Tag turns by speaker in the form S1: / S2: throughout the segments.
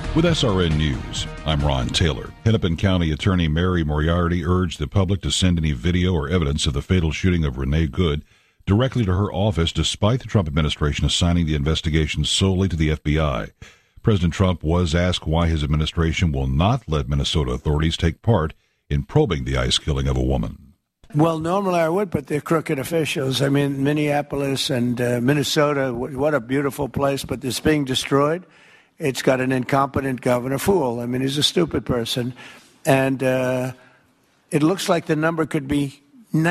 S1: With SRN News, I'm Ron Taylor. Hennepin County Attorney Mary Moriarty urged the public to send any video or evidence of the fatal shooting of Renee Good directly to her office, despite the Trump administration assigning the investigation solely to the FBI. President Trump was asked why his administration will not let Minnesota authorities take part in probing the ICE killing of a woman.
S2: Well, normally I would, but they're crooked officials. I mean, Minneapolis and Minnesota, what a beautiful place, but it's being destroyed. It's got an incompetent governor, fool. I mean, he's a stupid person. And it looks like the number could be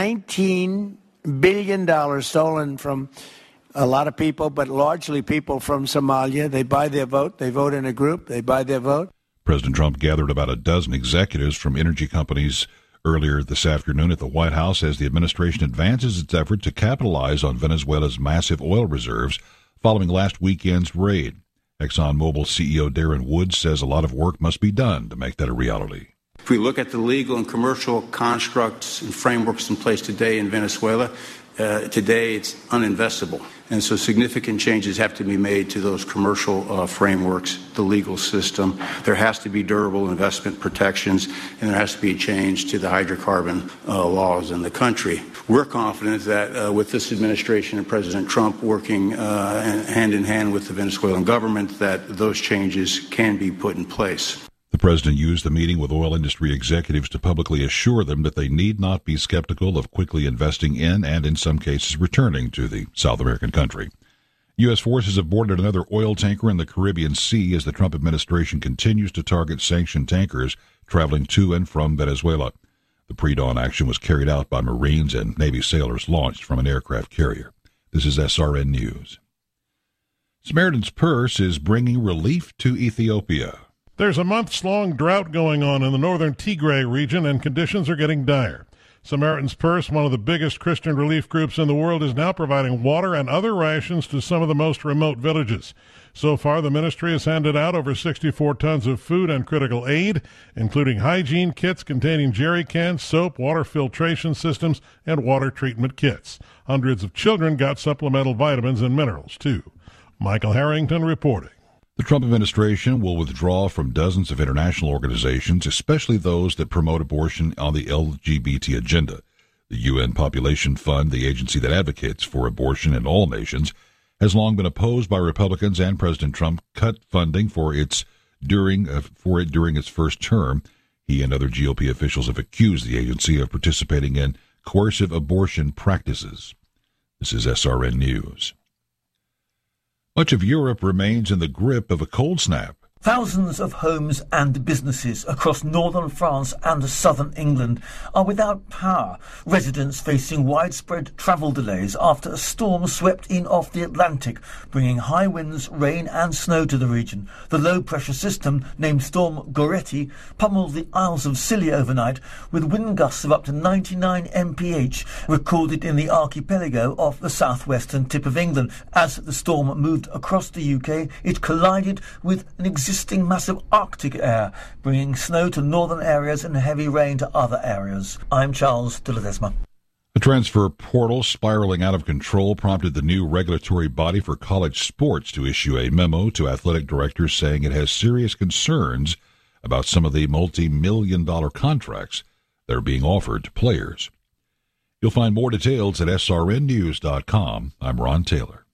S2: $19 billion stolen from a lot of people, but largely people from Somalia. They buy their vote. They vote in a group. They buy their vote.
S1: President Trump gathered about a dozen executives from energy companies earlier this afternoon at the White House as the administration advances its effort to capitalize on Venezuela's massive oil reserves following last weekend's raid. ExxonMobil CEO Darren Woods says a lot of work must be done to make that a reality.
S3: If we look at the legal and commercial constructs and frameworks in place today in Venezuela, today it's uninvestable. And so significant changes have to be made to those commercial frameworks, the legal system. There has to be durable investment protections, and there has to be a change to the hydrocarbon laws in the country. We're confident that with this administration and President Trump working hand in hand with the Venezuelan government, that those changes can be put in place.
S1: The president used the meeting with oil industry executives to publicly assure them that they need not be skeptical of quickly investing in and, in some cases, returning to the South American country. U.S. forces have boarded another oil tanker in the Caribbean Sea as the Trump administration continues to target sanctioned tankers traveling to and from Venezuela. The pre-dawn action was carried out by Marines and Navy sailors launched from an aircraft carrier. This is SRN News. Samaritan's Purse is bringing relief to Ethiopia.
S4: There's a months-long drought going on in the northern Tigray region, and conditions are getting dire. Samaritan's Purse, one of the biggest Christian relief groups in the world, is now providing water and other rations to some of the most remote villages. So far, the ministry has handed out over 64 tons of food and critical aid, including hygiene kits containing jerry cans, soap, water filtration systems, and water treatment kits. Hundreds of children got supplemental vitamins and minerals, too. Michael Harrington reporting.
S1: The Trump administration will withdraw from dozens of international organizations, especially those that promote abortion on the LGBT agenda. The UN Population Fund, the agency that advocates for abortion in all nations, has long been opposed by Republicans, and President Trump cut funding for it during its first term. He and other GOP officials have accused the agency of participating in coercive abortion practices. This is SRN News. Much of Europe remains in the grip of a cold snap.
S5: Thousands of homes and businesses across northern France and southern England are without power, residents facing widespread travel delays after a storm swept in off the Atlantic, bringing high winds, rain and snow to the region. The low-pressure system, named Storm Goretti, pummeled the Isles of Scilly overnight, with wind gusts of up to 99 mph recorded in the archipelago off the southwestern tip of England. As the storm moved across the UK, it collided with an existing massive Arctic air, bringing snow to northern areas and heavy rain to other areas. I'm Charles de Ledesma.
S1: A transfer portal spiraling out of control prompted the new regulatory body for college sports to issue a memo to athletic directors saying it has serious concerns about some of the multi-million-dollar contracts that are being offered to players. You'll find more details at srnnews.com. I'm Ron Taylor.